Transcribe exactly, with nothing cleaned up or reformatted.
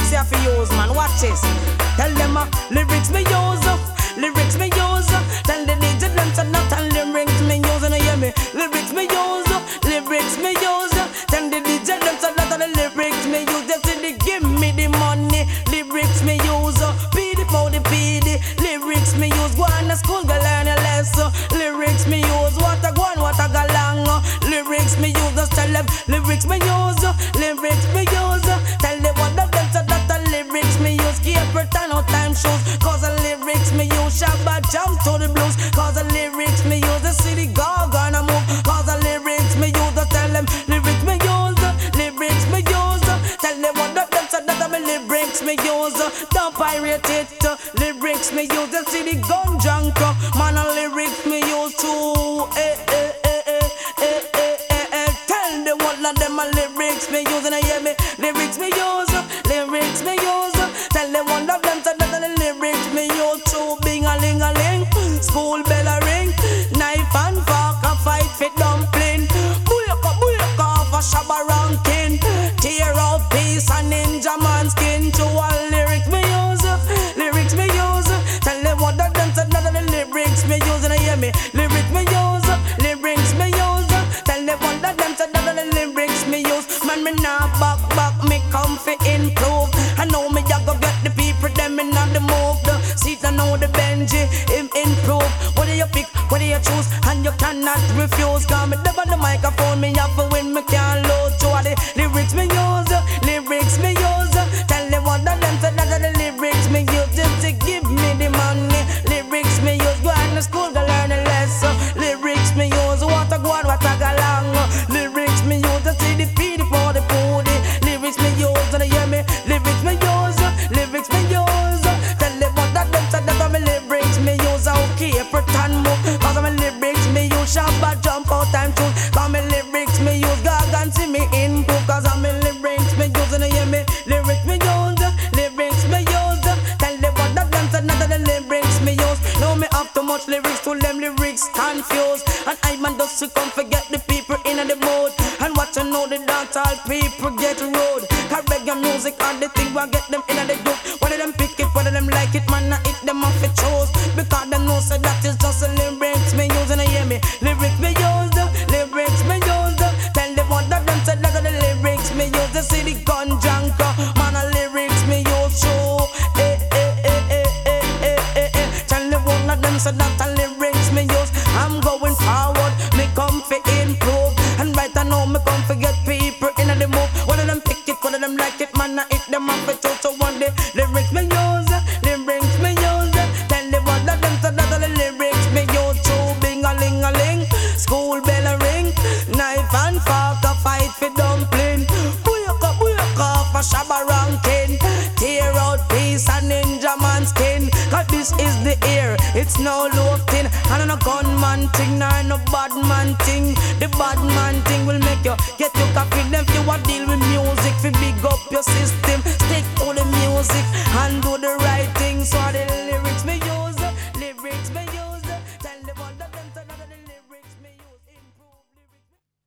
lyrics you fi use, man. Watch this. Tell them uh, lyrics me use, uh, lyrics me use. Uh, tell the D J them to not and lyrics me use, and you hear me? Lyrics me use, uh, lyrics me use. Uh, tell the D J them to not and the lyrics me use. They say they give me the money, lyrics me use. Uh, P D for the P D, lyrics me use. Go on to school, go learn your lesson. Lyrics me use. What a go on, what a go long. Uh, lyrics me use. Just tell them lyrics me use, uh, lyrics me use. Uh, tell them what of them to that the lyrics me use. Keep pretend no time shows. Cause the lyrics me use. Shabba jump to the blues. Cause the lyrics me use. The city go gonna move. Cause the lyrics me use. Just tell them lyrics me use, uh, lyrics me use. Uh, tell them what of them to that the lyrics me use. Uh, don't pirate it. Uh, lyrics me use. The city gun junk. Uh, man the lyrics me use too. Eh eh eh eh eh eh eh eh. Tell them what of them a lyrics me use. And I hear me. Lyrics me use. Uh, lyrics me use. Uh, tell them one of them to that the lyrics me use too. Bing a ling a ling. School bell a ring. Knife and fork a fight fit dumpling. Booyaka booyaka off a shabba ranking. Tear out piece and ninja man skin. To all lyrics me use, lyrics me use. Tell them what of them to none of the lyrics me use. And I hear me, lyrics me use, lyrics me use. Tell them what of them to none of the lyrics me use. Man me nah back back, me come fi improve. I know me ya go get the people them in on the move. The seat I know the Benji him improve. What do you pick? What do you choose? And you cannot refuse. Come me never the microphone me have to win me can't lose. To all the lyrics me use, lyrics me use. Tell them what of them to none of the lyrics me use. Just to give me the money. Lyrics me use. Go on to school go learn a lesson. Lyrics me use. What a go on, what a go long. Lyrics me use. Just see the P D for the foodie. Lyrics me use. And you hear me? Lyrics me use. Lyrics me use. Tell them what of them to none of the lyrics me use. Okay, pretend move. Cause I'm a lyrics me use. Shabba jump out time tune. Cause me lyrics me use. God can see me in book. Cause I'm a lyrics me use. And you hear me? Lyrics me use. Lyrics me use. Tell them what of them to none of the lyrics me use. Know me have too much lyrics to them lyrics confused. And I man does to come forget the people in the mood. And what you know the dance all people get rude. Cause reggae music and the thing will get them in the group. One of them pick it, one of them like it, man I hit them off it chose. Because them know so that is just a lyrics me use. And you hear me? Lyrics me use, lyrics me use. Tell them what of them to that the lyrics me use. The city gun junk, man a lyrics me use show. Eh eh eh eh eh eh eh eh. Tell them one of them so that the lyrics me use. I'm going forward, me come fi improve. And right I know me come fi get people in the move. One of them pick it, one of them like it, man I hit them off it too. So one day lyrics me use, lyrics me use. Tell them one of them so that the lyrics me use too. Bing a ling a ling, school bell a ring. Knife and fork a fight fi dumpling. Booyaka booyaka off a shabba ranking. Tear out piece and ninja man skin. Cause this is the air, it's no low thing. And no gunman thing, nor no bad man thing. The bad man thing will make you get your coffee. Them if you want deal with music fi big